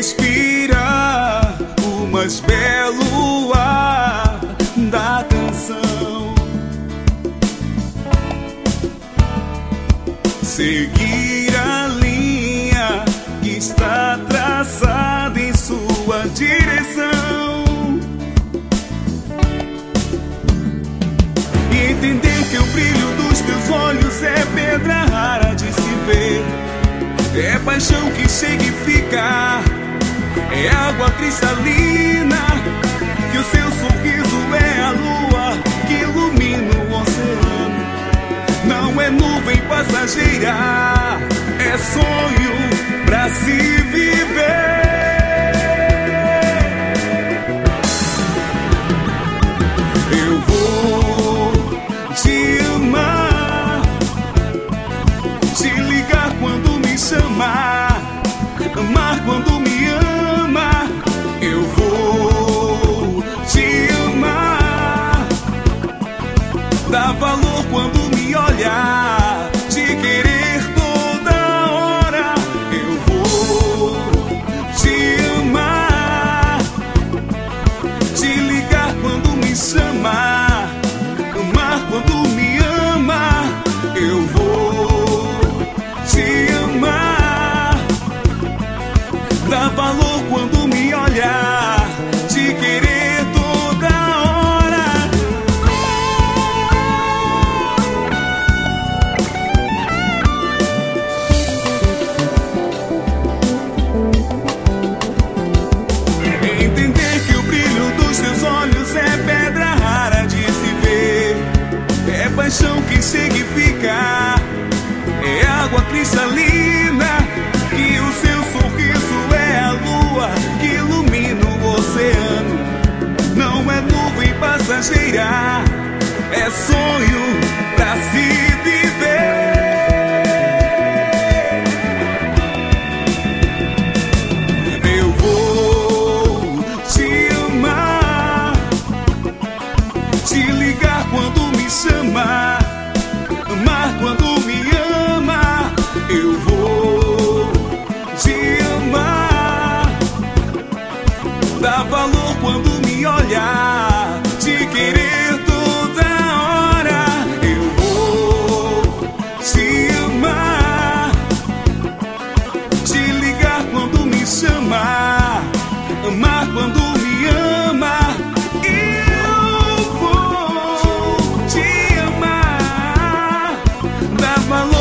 respirar o mais belo ar da canção. Seguir a linha que está traçada em sua direção. E entender que o brilho dos teus olhos é pedra rara de se ver. É paixão que chega e fica, é água cristalina, que o seu sorriso é a lua que ilumina o oceano. Não é nuvem passageira, é sonho pra se viver. Eu vou te amar, te ligar quando me chamar, amar quando me ama. Eu vou te amar, dar valor quando me olhar, te querer toda hora. Eu vou te amar, te ligar quando me chamar, amar quando me ama. Eu vou te amar, dar valor quando me olhar, te querer toda hora. Entender que o brilho dos teus olhos é pedra rara de se ver. É paixão que chega e fica, é água cristalina, que o seu sorriso é a lua que ilumina o oceano. Não é nuvem passageira, é sonho pra se viver. Eu vou te amar, te ligar quando me chamar, amar quando me ama. Eu vou te amar, dar valor quando me olhar, te querer toda hora. Eu vou te amar, te ligar quando me chamar, amar quando me ama. Eu vou te amar, dar valor